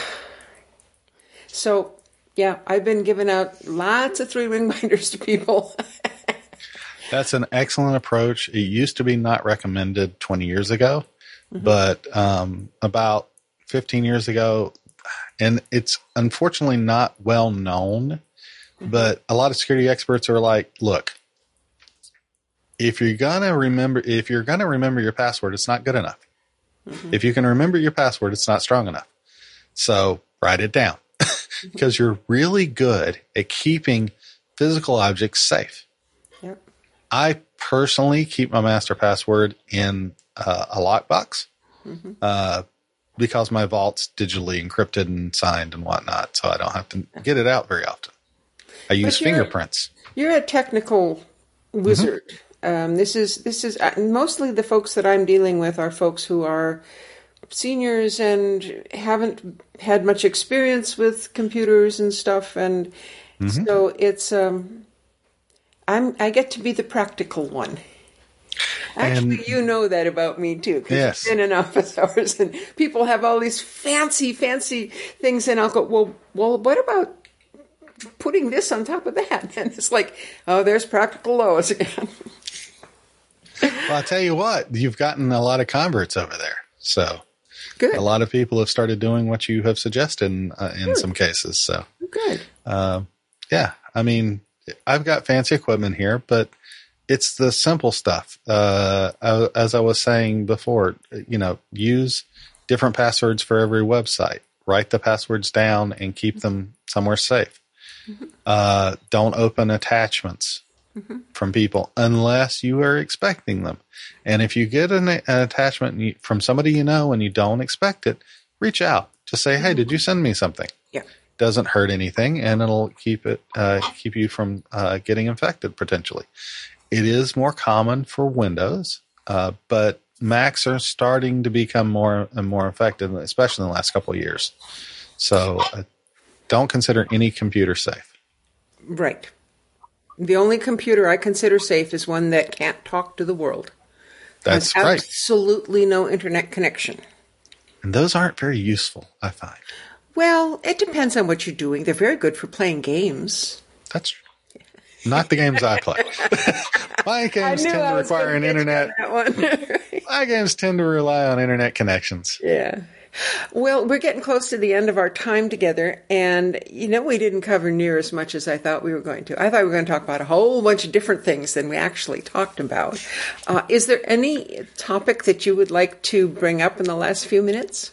so, yeah, I've been giving out lots of three-ring binders to people. That's an excellent approach. It used to be not recommended twenty years ago, mm-hmm. but um, about fifteen years ago, and it's unfortunately not well known Mm-hmm. But a lot of security experts are like, look, if you're gonna remember, if you're gonna remember your password, it's not good enough. Mm-hmm. If you can remember your password, it's not strong enough. So write it down because mm-hmm. you're really good at keeping physical objects safe. Yep. I personally keep my master password in uh, a lockbox mm-hmm. uh, because my vault's digitally encrypted and signed and whatnot, so I don't have to get it out very often. I use you're, fingerprints. You're a technical wizard. Mm-hmm. Um, this is this is uh, mostly the folks that I'm dealing with are folks who are seniors and haven't had much experience with computers and stuff, and mm-hmm. so it's um, I'm I get to be the practical one. Actually, and, you know that about me too, because yes. you've been in office hours and people have all these fancy, fancy things, and I'll go, well, well, what about putting this on top of that? And it's like, oh, there's practical Lois again. Well, I'll tell you what, you've gotten a lot of converts over there. So good. A lot of people have started doing what you have suggested in, uh, in some cases. So good. Uh, yeah, I mean, I've got fancy equipment here, but it's the simple stuff. Uh, I, as I was saying before, you know, use different passwords for every website. Write the passwords down and keep them somewhere safe. Mm-hmm. Uh, don't open attachments mm-hmm. from people unless you are expecting them. And if you get an, an attachment from somebody you know and you don't expect it, reach out. Just say, hey, did you send me something? Yeah. Doesn't hurt anything, and it'll keep it uh, keep you from uh, getting infected potentially. It is more common for Windows, uh, but Macs are starting to become more and more effective, especially in the last couple of years. So uh, don't consider any computer safe. Right. The only computer I consider safe is one that can't talk to the world. That's right. Absolutely Absolutely no internet connection. And those aren't very useful, I find. Well, it depends on what you're doing. They're very good for playing games. That's true. Not the games I play. My games tend to require an internet. My games tend to rely on internet connections. Yeah. Well, we're getting close to the end of our time together, and you know we didn't cover near as much as I thought we were going to. I thought we were going to talk about a whole bunch of different things than we actually talked about. Uh, is there any topic that you would like to bring up in the last few minutes?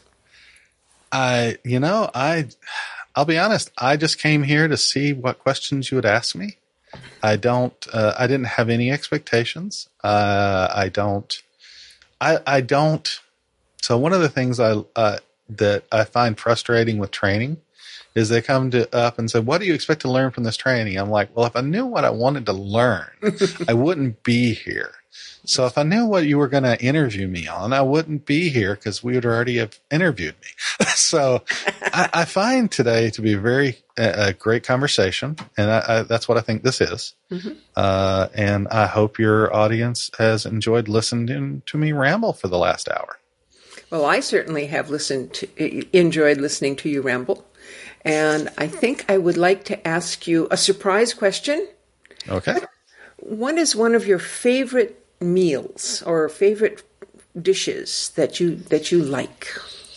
I, you know, I, I'll be honest. I just came here to see what questions you would ask me. I don't, uh, I didn't have any expectations. Uh, I don't, I, I don't. So one of the things I, uh, that I find frustrating with training is they come to up and say, what do you expect to learn from this training? I'm like, well, if I knew what I wanted to learn, I wouldn't be here. So if I knew what you were going to interview me on, I wouldn't be here because we would already have interviewed me. So I, I find today to be a very a, a great conversation, and I, I, that's what I think this is. Mm-hmm. Uh, and I hope your audience has enjoyed listening to me ramble for the last hour. Well, I certainly have listened to, enjoyed listening to you ramble, and I think I would like to ask you a surprise question. Okay. What, what is one of your favorite meals or favorite dishes that you that you like?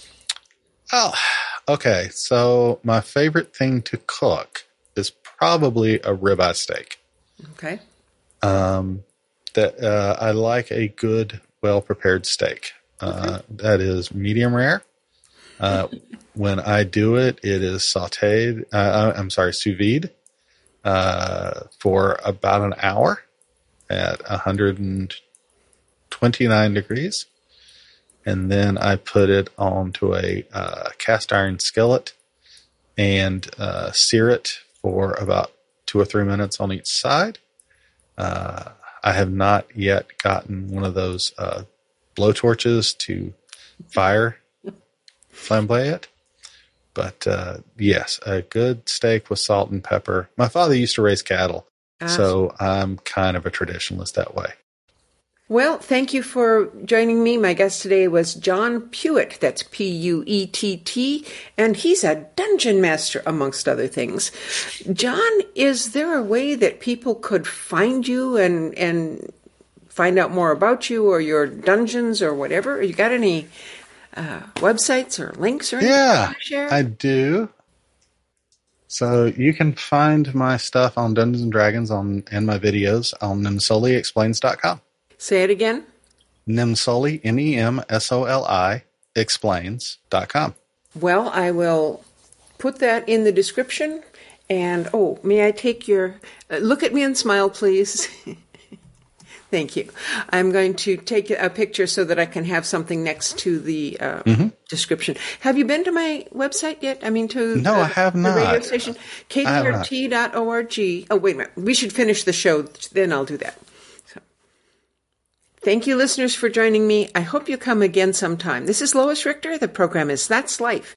Oh, okay. So my favorite thing to cook is probably a ribeye steak. Okay. Um, that uh, I like a good, well prepared steak. Uh, okay. That is medium rare. Uh, when I do it, it is sautéed. Uh, I'm sorry, sous vide uh, for about an hour at one hundred twenty-nine degrees. And then I put it onto a uh, cast iron skillet and uh, sear it for about two or three minutes on each side. Uh, I have not yet gotten one of those uh, blow torches to fire flambe it. But uh, yes, a good steak with salt and pepper. My father used to raise cattle, ah. so I'm kind of a traditionalist that way. Well, thank you for joining me. My guest today was John Puett. That's P U E T T, and he's a dungeon master, amongst other things. John, is there a way that people could find you and and find out more about you or your dungeons or whatever? You got any uh, websites or links or anything yeah, to share? I do. So you can find my stuff on Dungeons and Dragons on and my videos on nimsoli explains dot com. Say it again. Nimsoli, N E M S O L I, explains dot com. Well, I will put that in the description. And, oh, may I take your... Uh, look at me and smile, please. Thank you. I'm going to take a picture so that I can have something next to the uh, mm-hmm. description. Have you been to my website yet? I mean, to no, the, I have not. The radio station, K D R T dot org. Oh, wait a minute. We should finish the show. Then I'll do that. So, thank you, listeners, for joining me. I hope you come again sometime. This is Lois Richter. The program is That's Life.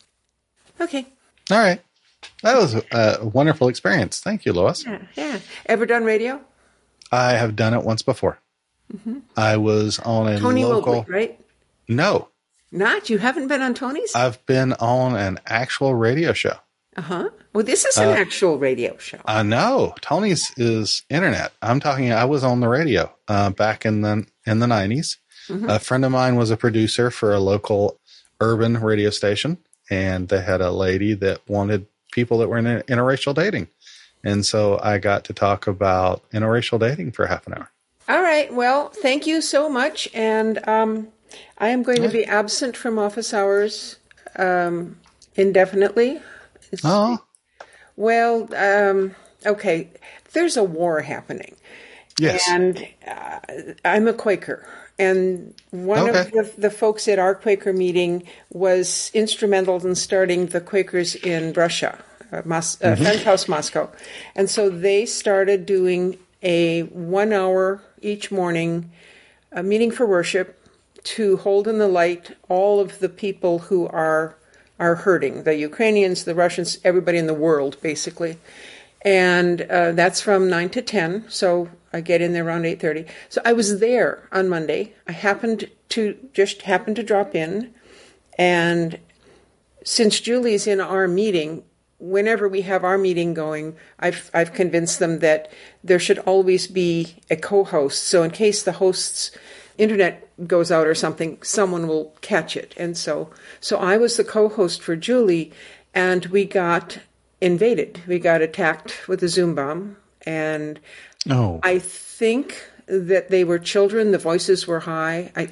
Okay. All right. That was a wonderful experience. Thank you, Lois. Yeah. yeah. Ever done radio? I have done it once before. Mm-hmm. I was on a Tony local... Mobley, right? No. Not? You haven't been on Tony's? I've been on an actual radio show. Uh-huh. Well, this is an uh, actual radio show. I know. Tony's is internet. I'm talking... I was on the radio uh, back in the, in the nineties. Mm-hmm. A friend of mine was a producer for a local urban radio station, and they had a lady that wanted people that were in interracial dating. And so I got to talk about interracial dating for half an hour. All right. Well, thank you so much. And um, I am going to be absent from office hours um, indefinitely. Oh. Well, um, okay. There's a war happening. Yes. And uh, I'm a Quaker. And one okay. of the, the folks at our Quaker meeting was instrumental in starting the Quakers in Russia, uh, Mos- uh, mm-hmm. Friends House Moscow. And so they started doing a one hour each morning a meeting for worship to hold in the light all of the people who are are hurting, the Ukrainians, the Russians, everybody in the world, basically. And uh, that's from nine to ten, so I get in there around eight thirty. So I was there on Monday. I happened to, just happened to drop in. And since Julie's in our meeting, whenever we have our meeting going, I've I've convinced them that there should always be a co-host. So in case the host's internet goes out or something, someone will catch it. And so, so I was the co-host for Julie, and we got invaded. We got attacked with a Zoom bomb, and oh. I think that they were children. The voices were high. I,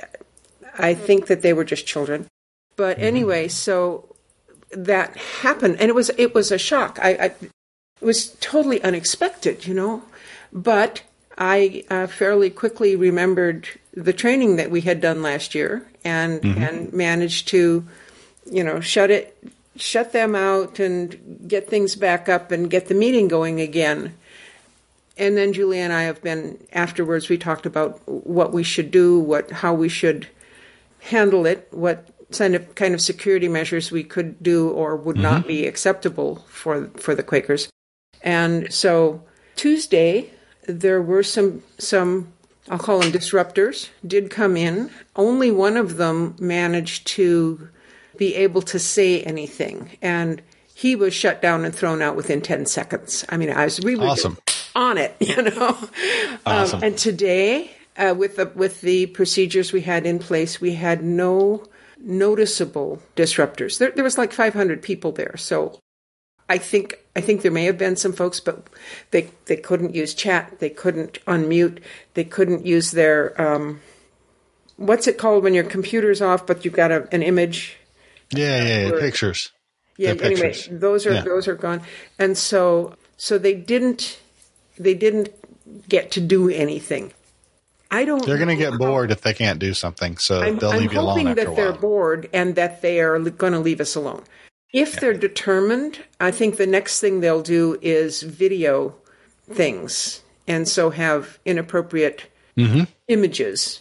I think that they were just children. But anyway, so that happened, and it was it was a shock. I, I it was totally unexpected, you know. But I uh, fairly quickly remembered the training that we had done last year, and mm-hmm. and managed to, you know, shut it. shut them out and get things back up and get the meeting going again. And then Julie and I have been, afterwards, we talked about what we should do, what how we should handle it, what kind of, kind of security measures we could do or would mm-hmm. not be acceptable for for the Quakers. And so Tuesday, there were some, some I'll call them disruptors, did come in. Only one of them managed to be able to say anything, and he was shut down and thrown out within ten seconds. I mean, I was really awesome. on it, you know. Awesome. Um, and today, uh, with the with the procedures we had in place, we had no noticeable disruptors. There, there was like five hundred people there, so I think I think there may have been some folks, but they they couldn't use chat, they couldn't unmute, they couldn't use their um, what's it called when your computer's off, but you've got a, an image. Yeah, yeah, yeah. pictures. Yeah, yeah anyway, pictures. those are yeah. those are gone. And so so they didn't they didn't get to do anything. I don't They're going to get bored if they can't do something, so I'm, they'll I'm leave you alone after a while. I'm hoping that they're bored and that they are going to leave us alone. If yeah. they're determined, I think the next thing they'll do is video things, and so have inappropriate mm-hmm. images.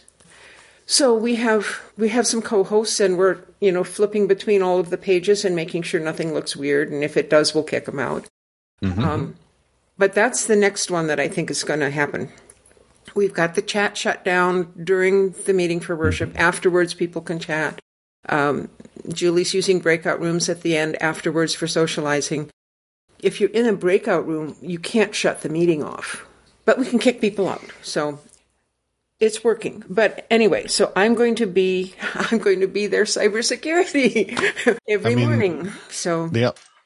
So we have we have some co-hosts, and we're you know flipping between all of the pages and making sure nothing looks weird. And if it does, we'll kick them out. Mm-hmm. Um, but that's the next one that I think is going to happen. We've got the chat shut down during the meeting for worship. Mm-hmm. Afterwards, people can chat. Um, Julie's using breakout rooms at the end afterwards for socializing. If you're in a breakout room, you can't shut the meeting off, but we can kick people out. So. It's working. But anyway, so I'm going to be I'm going to be their cybersecurity every I mean, morning. So the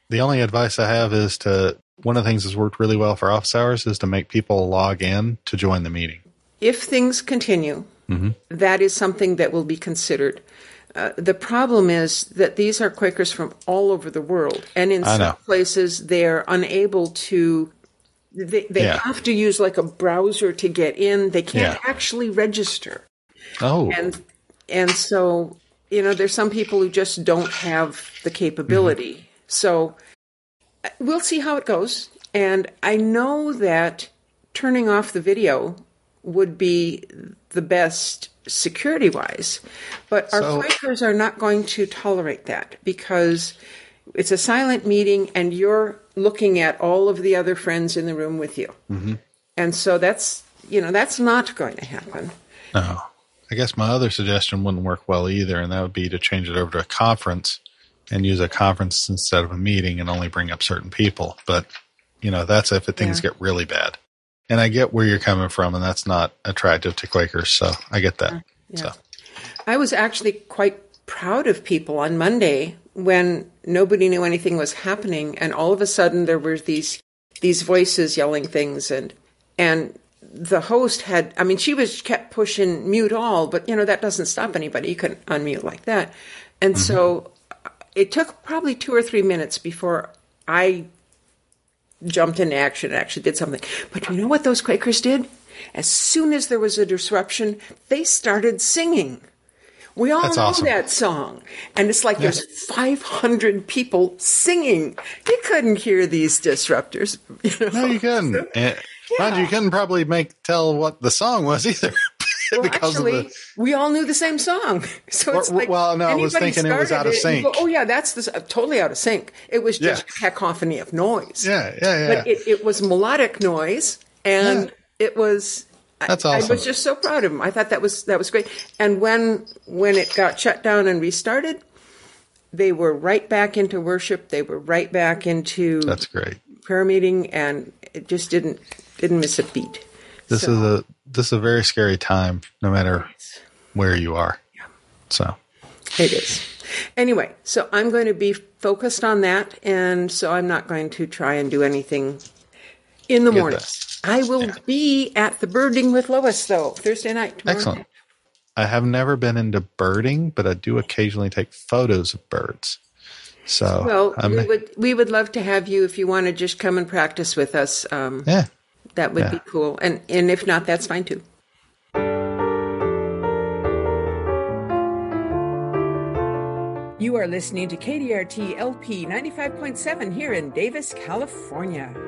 the only advice I have is to, one of the things that's worked really well for office hours is to make people log in to join the meeting. If things continue, mm-hmm. that is something that will be considered. Uh, the problem is that these are Quakers from all over the world, and in I some know. places they're unable to, they, they Yeah. have to use like a browser to get in. They can't Yeah. actually register. Oh. And, and so, you know, there's some people who just don't have the capability. Mm-hmm. So we'll see how it goes. And I know that turning off the video would be the best security-wise, but our So- Quakers are not going to tolerate that because it's a silent meeting and you're looking at all of the other friends in the room with you. Mm-hmm. And so that's, you know, that's not going to happen. No. I guess my other suggestion wouldn't work well either, and that would be to change it over to a conference and use a conference instead of a meeting and only bring up certain people. But, you know, that's if things Yeah. get really bad. And I get where you're coming from, and that's not attractive to Quakers, so I get that. Yeah. So. I was actually quite proud of people on Monday when nobody knew anything was happening, and all of a sudden there were these these voices yelling things, and and the host had, I mean, she was kept pushing mute all, but, you know, that doesn't stop anybody. You couldn't unmute like that. And mm-hmm. so it took probably two or three minutes before I jumped into action and actually did something. But you know what those Quakers did? As soon as there was a disruption, they started singing. We all That's know awesome. that song. And it's like Yeah. there's five hundred people singing. You couldn't hear these disruptors. You know? No, you couldn't. So, And, yeah. mind you, you couldn't probably make tell what the song was either. Well, because actually, of the, we all knew the same song. So it's Well, like well, no, I was anybody thinking it was started out of and you sync. go, oh, yeah, that's the, uh, totally out of sync. It was just Yeah. cacophony of noise. yeah, yeah, yeah. But it, it was melodic noise, and Yeah. it was. That's I, awesome. I was just so proud of him. I thought that was that was great. And when when it got shut down and restarted, they were right back into worship. They were right back into That's great. prayer meeting, and it just didn't didn't miss a beat. This So, is a this is a very scary time, no matter where you are. Yeah. So it is. Anyway, so I'm going to be focused on that, and so I'm not going to try and do anything in the Get morning. that. I will Yeah. be at the birding with Lois, though, Thursday night. Tomorrow excellent. night. I have never been into birding, but I do occasionally take photos of birds. So Well, I'm, we would we would love to have you if you want to just come and practice with us. Um, yeah, that would yeah. be cool, and and if not, that's fine too. You are listening to K D R T L P ninety-five point seven here in Davis, California.